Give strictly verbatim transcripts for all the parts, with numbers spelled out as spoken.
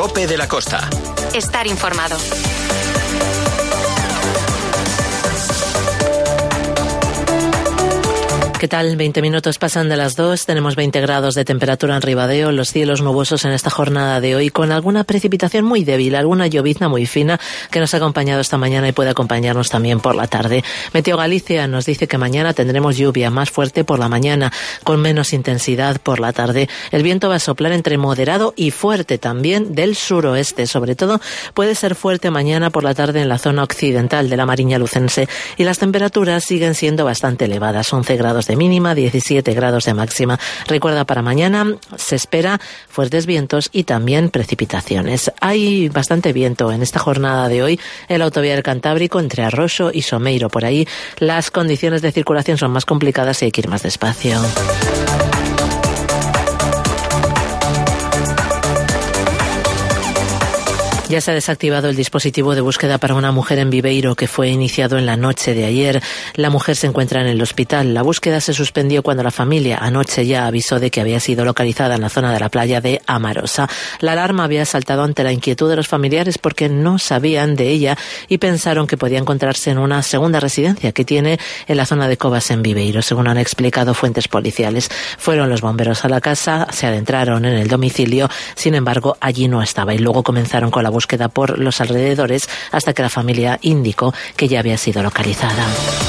Lope de la Costa. Estar informado. ¿Qué tal? veinte minutos pasan de las dos, tenemos veinte grados de temperatura en Ribadeo, los cielos nubosos en esta jornada de hoy, con alguna precipitación muy débil, alguna llovizna muy fina que nos ha acompañado esta mañana y puede acompañarnos también por la tarde. Meteo Galicia nos dice que mañana tendremos lluvia más fuerte por la mañana, con menos intensidad por la tarde. El viento va a soplar entre moderado y fuerte también del suroeste, sobre todo puede ser fuerte mañana por la tarde en la zona occidental de la Mariña Lucense, y las temperaturas siguen siendo bastante elevadas, once grados de mínima, diecisiete grados de máxima. Recuerda, para mañana se espera fuertes vientos y también precipitaciones. Hay bastante viento en esta jornada de hoy en la autovía del Cantábrico entre Arroxo y Someiro. Por ahí las condiciones de circulación son más complicadas y hay que ir más despacio. Ya se ha desactivado el dispositivo de búsqueda para una mujer en Viveiro que fue iniciado en la noche de ayer. La mujer se encuentra en el hospital. La búsqueda se suspendió cuando la familia anoche ya avisó de que había sido localizada en la zona de la playa de Amarosa. La alarma había saltado ante la inquietud de los familiares porque no sabían de ella y pensaron que podía encontrarse en una segunda residencia que tiene en la zona de Covas en Viveiro, según han explicado fuentes policiales. Fueron los bomberos a la casa, se adentraron en el domicilio, sin embargo allí no estaba, y luego comenzaron con la búsqueda búsqueda por los alrededores hasta que la familia indicó que ya había sido localizada.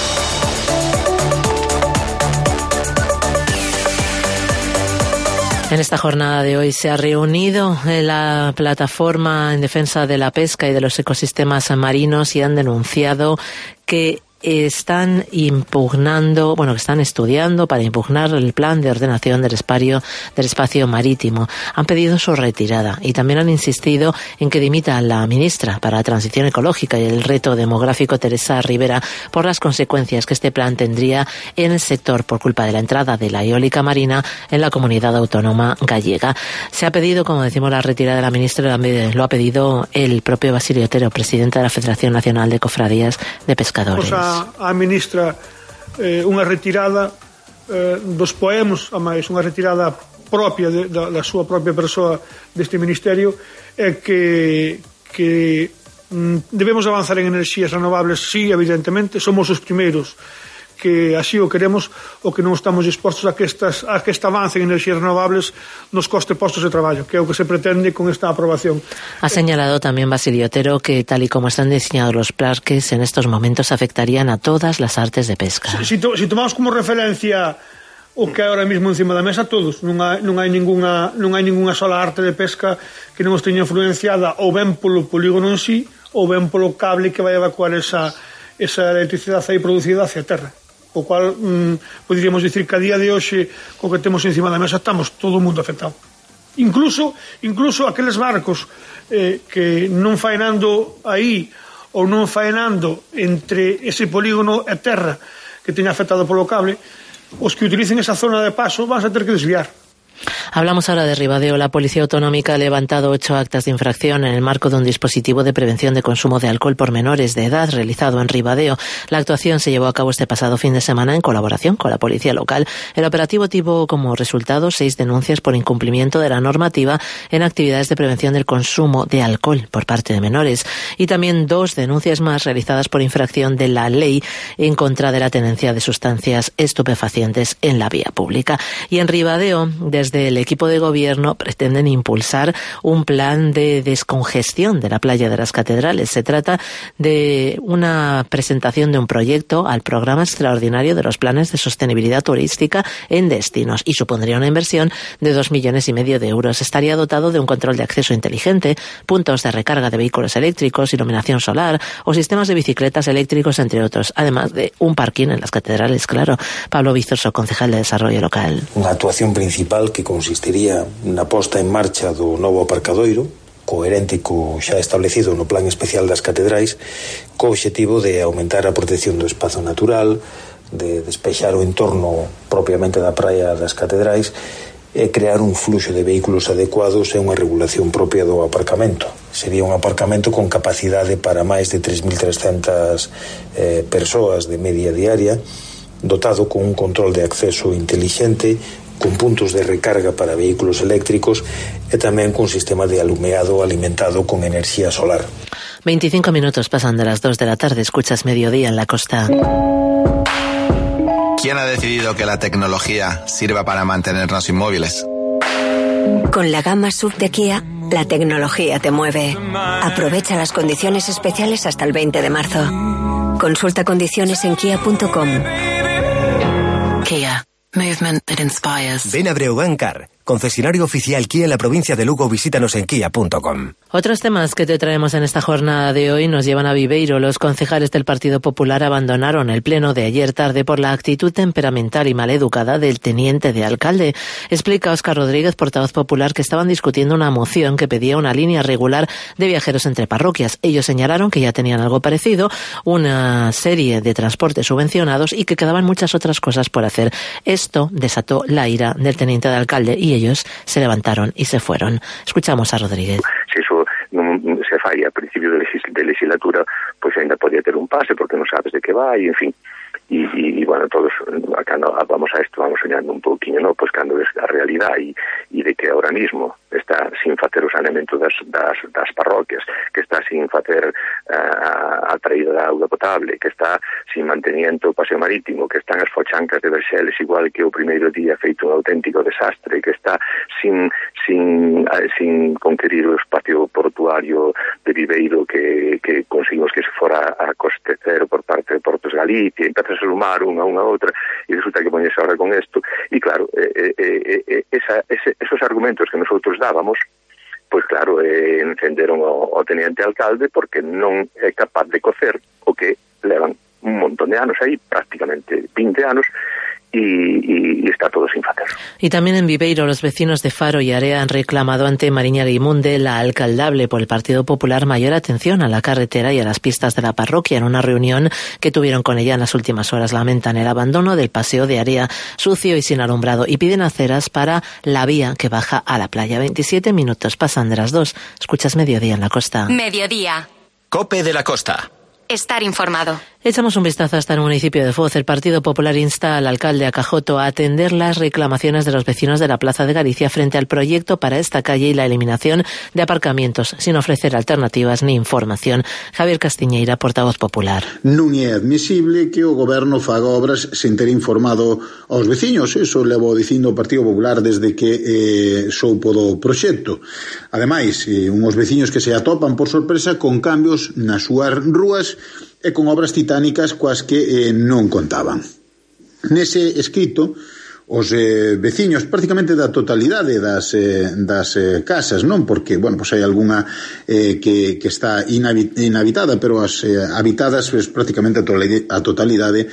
En esta jornada de hoy se ha reunido la plataforma en defensa de la pesca y de los ecosistemas marinos y han denunciado que están impugnando, bueno, que están estudiando para impugnar el plan de ordenación del espacio, del espacio marítimo. Han pedido su retirada y también han insistido en que dimita la ministra para la Transición Ecológica y el Reto Demográfico, Teresa Rivera, por las consecuencias que este plan tendría en el sector por culpa de la entrada de la eólica marina en la comunidad autónoma gallega. Se ha pedido, como decimos, la retirada de la ministra, lo ha pedido el propio Basilio Otero, presidente de la Federación Nacional de Cofradías de Pescadores. O sea, a ministra eh, unha retirada eh, dos poemos, a máis unha retirada propia de, da, da súa propia persoa deste ministerio, é que, que mm, debemos avanzar en enerxías renovables, sí, evidentemente, somos os primeiros que así o queremos, o que non estamos dispostos a que, estas, a que este avance en enerxías renovables nos coste postos de traballo, que é o que se pretende con esta aprobación. Ha señalado también Basilio Otero que tal y como están diseñados los parques en estos momentos afectarían a todas las artes de pesca. Si, si, to, si tomamos como referencia o que ahora mismo encima da mesa, todos, non hai, non hai ninguna non hai ninguna sola arte de pesca que non esteña influenciada ou ben polo polígono en sí ou ben polo cable que vai evacuar esa, esa electricidade aí producida hacia a terra. O cual mm, poderíamos dicir que a día de hoxe co que temos encima da mesa estamos todo o mundo afectado, incluso incluso aqueles barcos eh, que non faenando aí ou non faenando entre ese polígono e terra que teña afectado polo cable, os que utilicen esa zona de paso van a ter que desviar. Hablamos ahora de Ribadeo. La Policía Autonómica ha levantado ocho actas de infracción en el marco de un dispositivo de prevención de consumo de alcohol por menores de edad realizado en Ribadeo. La actuación se llevó a cabo este pasado fin de semana en colaboración con la policía local. El operativo tuvo como resultado seis denuncias por incumplimiento de la normativa en actividades de prevención del consumo de alcohol por parte de menores y también dos denuncias más realizadas por infracción de la ley en contra de la tenencia de sustancias estupefacientes en la vía pública. Y en Ribadeo, desde el equipo de gobierno pretenden impulsar un plan de descongestión de la playa de las Catedrales. Se trata de una presentación de un proyecto al programa extraordinario de los planes de sostenibilidad turística en destinos y supondría una inversión de dos millones y medio de euros. Estaría dotado de un control de acceso inteligente, puntos de recarga de vehículos eléctricos, iluminación solar o sistemas de bicicletas eléctricos, entre otros, además de un parking en las Catedrales, claro. Pablo Vizoso, concejal de Desarrollo Local. Unha actuación principal que consistiría na posta en marcha do novo aparcadoiro, coherente co xa establecido no Plan Especial das Catedrais, co obxectivo de aumentar a protección do espazo natural, de despexar o entorno propiamente da praia das Catedrais e crear un fluxo de vehículos adecuados e unha regulación propia do aparcamento. Sería un aparcamento con capacidade para máis de tres mil trescentas eh, persoas de media diaria, dotado con un control de acceso inteligente, con puntos de recarga para vehículos eléctricos e tamén con sistema de alumeado alimentado con enerxía solar. veinticinco minutos pasan de las dos de la tarde. Escuchas Mediodía en la Costa. ¿Quién ha decidido que la tecnología sirva para mantenernos inmóviles? Con la gama S U V de Kia, la tecnología te mueve. Aprovecha las condiciones especiales hasta el veinte de marzo. Consulta condiciones en kia punto com. Kia. Movement that inspires. Ven a Breogán Car, concesionario oficial Kia en la provincia de Lugo. Visítanos en kia punto com. Otros temas que te traemos en esta jornada de hoy nos llevan a Viveiro. Los concejales del Partido Popular abandonaron el pleno de ayer tarde por la actitud temperamental y maleducada del teniente de alcalde. Explica Óscar Rodríguez, portavoz popular, que estaban discutiendo una moción que pedía una línea regular de viajeros entre parroquias. Ellos señalaron que ya tenían algo parecido, una serie de transportes subvencionados y que quedaban muchas otras cosas por hacer. Esto desató la ira del teniente de alcalde y ellos se levantaron y se fueron. Escuchamos a Rodríguez. Si eso non se fai a principio de, legis de legislatura, pois ainda podía ter un pase porque non sabes de que vai, en fin. E, e, e bueno, todos, cando vamos a esto, vamos soñando un pouquinho, ¿no? Pois cando ves a realidade e, e de que ahora mismo está sin facer o saneamento das, das, das parroquias, que está sin facer uh, a traída da auga potable, que está sin mantenimiento o paseo marítimo, que están as fochancas de Verxeles igual que o primeiro día feito un auténtico desastre, que está sin sin uh, sin conquerir o espacio portuario de Viveiro que, que conseguimos que se fora a coste cero por parte de Portos Galicia, empezas a sumar unha a unha a outra e resulta que poñes ahora con isto e claro, eh, eh, eh, esa, ese, esos argumentos que nosotros dábamos, pois claro, eh, encenderon o, o teniente alcalde porque non é capaz de cocer o que levan un montón de anos aí, prácticamente veinte anos, y, y, y está todo sin facer. Y también en Viveiro los vecinos de Faro y Area han reclamado ante Mariña Guimunde, la alcaldable por el Partido Popular, mayor atención a la carretera y a las pistas de la parroquia. En una reunión que tuvieron con ella en las últimas horas lamentan el abandono del paseo de Area sucio y sin alumbrado y piden aceras para la vía que baja a la playa. veintisiete minutos pasan de las dos. Escuchas Mediodía en la Costa. Mediodía. Cope de la Costa. Estar informado. Echamos un vistazo hasta el municipio de Foz. El Partido Popular insta al alcalde Acajoto a atender las reclamaciones de los vecinos de la Plaza de Galicia frente al proyecto para esta calle y la eliminación de aparcamientos, sin ofrecer alternativas ni información. Javier Castiñeira, portavoz popular. Non é admisible que o goberno faga obras sen ter informado aos veciños. Eso levo dicindo o Partido Popular desde que eh, soupo do proxecto. Ademais, eh, unhos veciños que se atopan por sorpresa con cambios nas súas rúas e con obras titánicas coas que eh, non contaban. Nese escrito, os eh, veciños prácticamente da totalidade das, eh, das eh, casas, non? Porque, bueno, pues hai algunha eh, que, que está inhabitada, pero as eh, habitadas pues, prácticamente a totalidade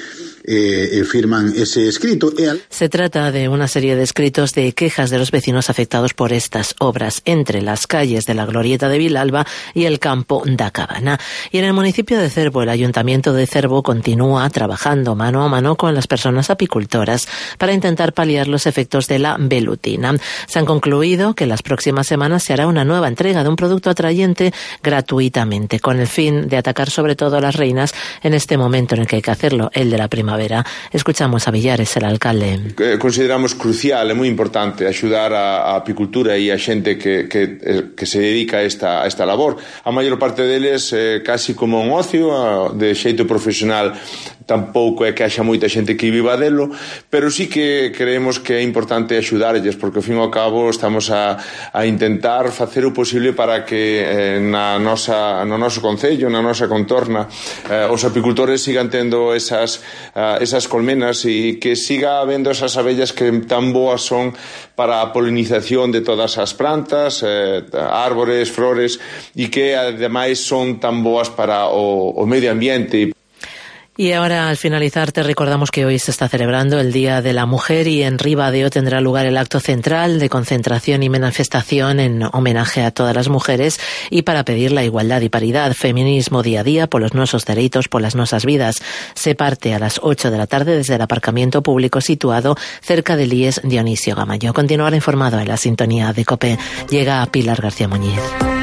Eh, firman ese escrito. Se trata de una serie de escritos de quejas de los vecinos afectados por estas obras entre las calles de la Glorieta de Vilalba y el campo da Cabana. Y en el municipio de Cervo, el Ayuntamiento de Cervo continúa trabajando mano a mano con las personas apicultoras para intentar paliar los efectos de la velutina. Se han concluido que en las próximas semanas se hará una nueva entrega de un producto atrayente gratuitamente, con el fin de atacar sobre todo a las reinas en este momento en el que hay que hacerlo, el de la primavera. Escuchamos a Villares, el alcalde. Consideramos crucial e moi importante axudar a, a apicultura e a xente que, que, que se dedica a esta, a esta labor. A maior parte deles eh, casi como un ocio, de xeito profesional. Tampouco é que haxa moita xente que viva delo, pero sí que creemos que é importante axudarlles, porque ao fin e ao cabo estamos a, a intentar facer o posible para que eh, na nosa, no noso concello, na nosa contorna, eh, os apicultores sigan tendo esas, uh, esas colmenas e que siga habendo esas abellas que tan boas son para a polinización de todas as plantas, eh, árbores, flores, e que ademais son tan boas para o, o medio ambiente. Y ahora, al finalizar, te recordamos que hoy se está celebrando el Día de la Mujer y en Ribadeo tendrá lugar el acto central de concentración y manifestación en homenaje a todas las mujeres y para pedir la igualdad y paridad, feminismo día a día por los nosos dereitos, por las nosas vidas. Se parte a las ocho de la tarde desde el aparcamiento público situado cerca del I E S Dionisio Gamayo. Continuará informado en la sintonía de COPE. Llega Pilar García Muñiz.